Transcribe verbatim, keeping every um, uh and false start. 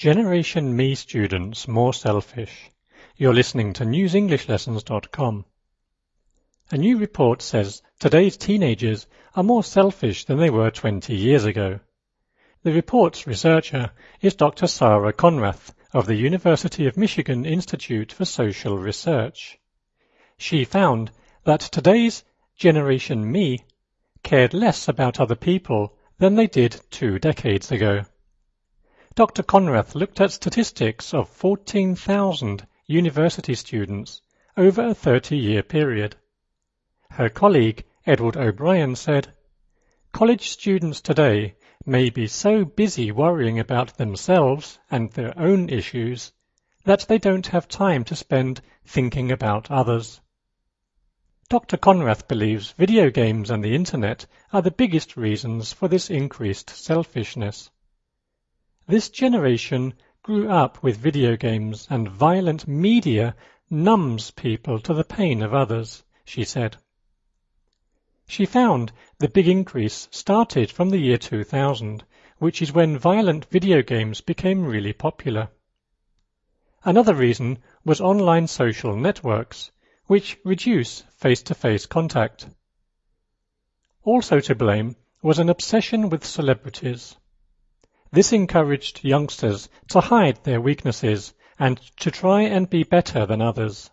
Generation Me Students More Selfish. You're listening to news english lessons dot com. A new report says today's teenagers are more selfish than they were twenty years ago. The report's researcher is Doctor Sarah Conrath of the University of Michigan Institute for Social Research. She found that today's Generation Me cared less about other people than they did two decades ago. Doctor Conrath looked at statistics of fourteen thousand university students over a thirty-year period. Her colleague, Edward O'Brien, said, "College students today may be so busy worrying about themselves and their own issues that they don't have time to spend thinking about others." Doctor Conrath believes video games and the Internet are the biggest reasons for this increased selfishness. This generation grew up with video games, and violent media numbs people to the pain of others, she said. She found the big increase started from the year two thousand, which is when violent video games became really popular. Another reason was online social networks, which reduce face-to-face contact. Also to blame was an obsession with celebrities. This encouraged youngsters to hide their weaknesses and to try and be better than others.